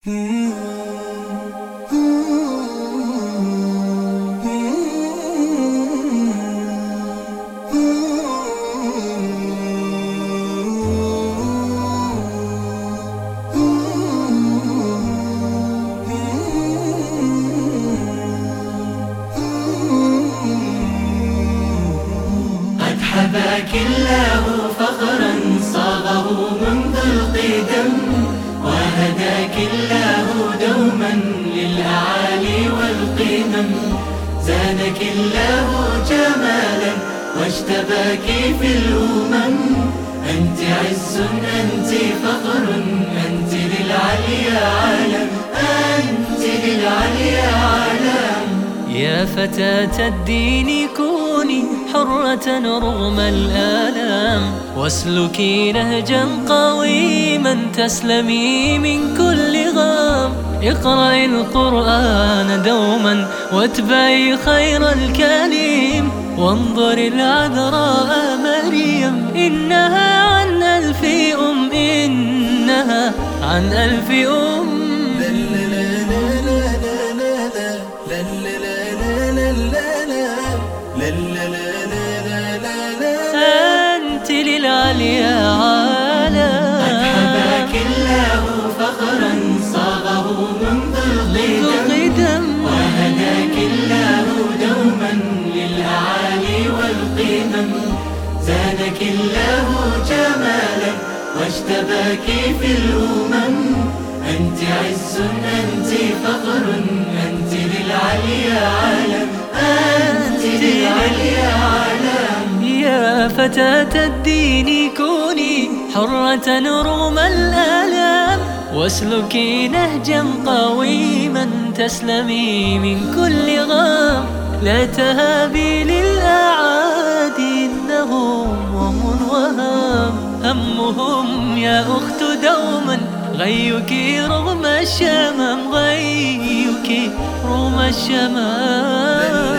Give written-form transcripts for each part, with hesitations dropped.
حباك الله فخرا صاغه منذ القدم، وهداك الله دوما للأعالي والقمم. زادك الله جمالا واجتباك في الأمم. أنت عز، أنت فخر، أنت للعليا عالم، أنت للعليا عالم. يا فتاة الدين كوني حرة رغم الآلام، واسلكي نهجا قويما تسلمي من كل غام. اقرأي القرآن دوما واتبعي خير الكليم، وانظري العذراء مريم إنها عن ألف أم، إنها عن ألف أم. أنت للعليا عالم. قد حباك الله فخرا صاغه منذ القدم، وهداك الله دوما للأعالي والقمم. زادك الله جمالا واجتباك في الأمم. أنت عز، أنت فخر، أنت للعليا عالم، أنت للعليا عالم. يا فتاة الدين كوني حرة رغم الآلام، واسلكي نهجا قويما تسلمي من كل غام. لا تهابي للأعادي إنهم وهم وهام، همهم يا أخت دوما غيك رغم الشمام، غيك رغم الشمام.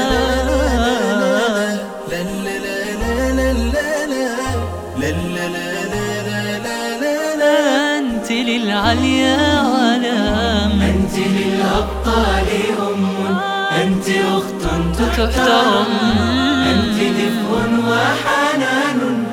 أنت للعليا عالم، أنت للأبطال أم، أنت أخت تحترم، أنت دفء وحنان